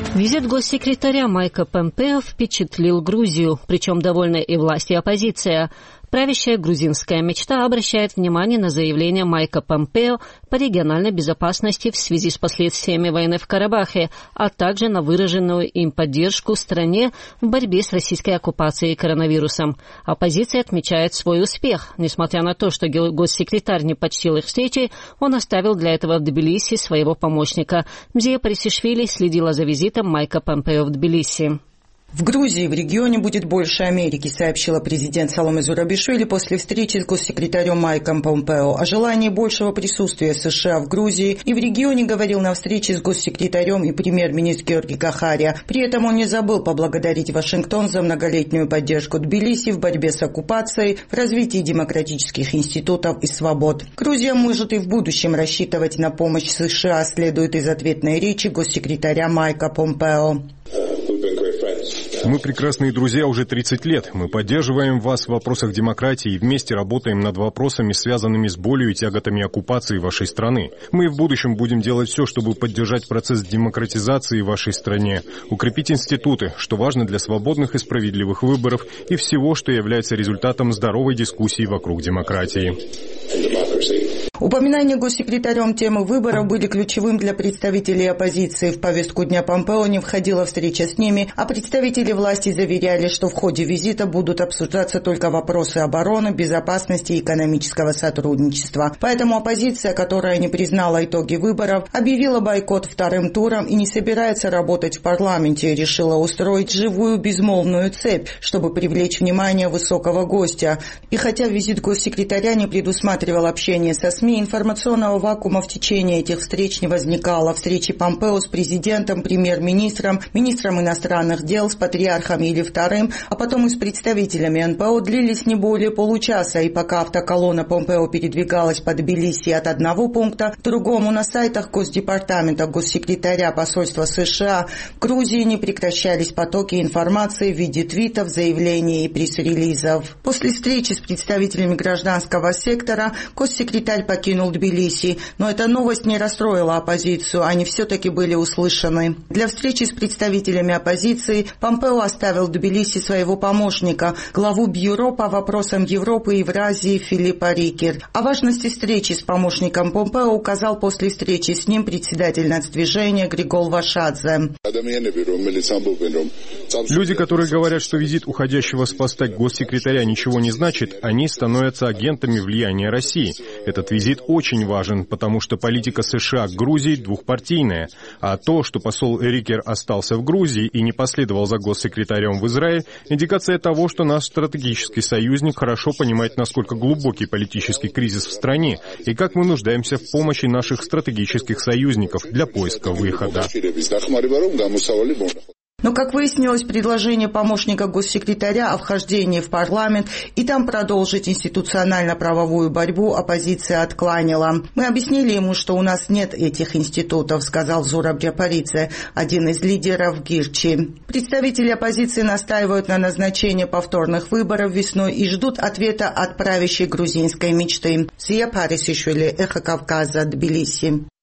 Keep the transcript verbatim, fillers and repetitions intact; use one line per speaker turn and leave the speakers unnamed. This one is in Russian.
Визит госсекретаря Майка Помпео впечатлил Грузию, причем довольны и власть, и оппозиция. Правящая грузинская мечта обращает внимание на заявление Майка Помпео по региональной безопасности в связи с последствиями войны в Карабахе, а также на выраженную им поддержку стране в борьбе с российской оккупацией коронавирусом. Оппозиция отмечает свой успех. Несмотря на то, что госсекретарь не почтил их встречи, он оставил для этого в Тбилиси своего помощника. Мзия Парисишвили следила за визитом Майка Помпео в Тбилиси.
В Грузии в регионе будет больше Америки, сообщила президент Саломе Зурабишвили после встречи с госсекретарем Майком Помпео. О желании большего присутствия США в Грузии и в регионе говорил на встрече с госсекретарем и премьер-министр Георгий Кахария. При этом он не забыл поблагодарить Вашингтон за многолетнюю поддержку Тбилиси в борьбе с оккупацией, в развитии демократических институтов и свобод. Грузия может и в будущем рассчитывать на помощь США, следует из ответной речи госсекретаря Майка Помпео.
Мы прекрасные друзья уже тридцать лет. Мы поддерживаем вас в вопросах демократии и вместе работаем над вопросами, связанными с болью и тяготами оккупации вашей страны. Мы и в будущем будем делать все, чтобы поддержать процесс демократизации в вашей стране, укрепить институты, что важно для свободных и справедливых выборов и всего, что является результатом здоровой дискуссии вокруг демократии.
Упоминания госсекретарем темы выборов были ключевым для представителей оппозиции. В повестку дня Помпео не входила встреча с ними, а представители власти заверяли, что в ходе визита будут обсуждаться только вопросы обороны, безопасности и экономического сотрудничества. Поэтому оппозиция, которая не признала итоги выборов, объявила бойкот вторым туром и не собирается работать в парламенте, решила устроить живую безмолвную цепь, чтобы привлечь внимание высокого гостя. И хотя визит госсекретаря не предусматривал общение со СМИ, информационного вакуума в течение этих встреч не возникало. Встречи Помпео с президентом, премьер-министром, министром иностранных дел, с патриархом или вторым, а потом и с представителями эн пэ о длились не более получаса, и пока автоколонна Помпео передвигалась по Тбилиси от одного пункта к другому, на сайтах Госдепартамента, госсекретаря посольства США в Грузии не прекращались потоки информации в виде твитов, заявлений и пресс-релизов. После встречи с представителями гражданского сектора госсекретарь покинул Тбилиси, но эта новость не расстроила оппозицию, они все-таки были услышаны. Для встречи с представителями оппозиции Помпео оставил в Тбилиси своего помощника, главу бюро по вопросам Европы и Евразии Филиппа Рикер. О важности встречи с помощником Помпео указал после встречи с ним председатель нацдвижения Григол Вашадзе.
Люди, которые говорят, что визит уходящего с поста госсекретаря ничего не значит, они становятся агентами влияния России. Этот визит очень важен, потому что политика США к Грузии двухпартийная, а то, что посол Рикер остался в Грузии и не последовал за госсекретарем в Израиль, индикация того, что наш стратегический союзник хорошо понимает, насколько глубокий политический кризис в стране и как мы нуждаемся в помощи наших стратегических союзников для поиска выхода.
Но, как выяснилось, предложение помощника госсекретаря о вхождении в парламент и там продолжить институционально-правовую борьбу оппозиция отклонила. «Мы объяснили ему, что у нас нет этих институтов», сказал Зураб Джапаридзе, один из лидеров Гирчи. Представители оппозиции настаивают на назначении повторных выборов весной и ждут ответа от правящей грузинской мечты. Мзия Парисишвили, Эхо Кавказа, Тбилиси.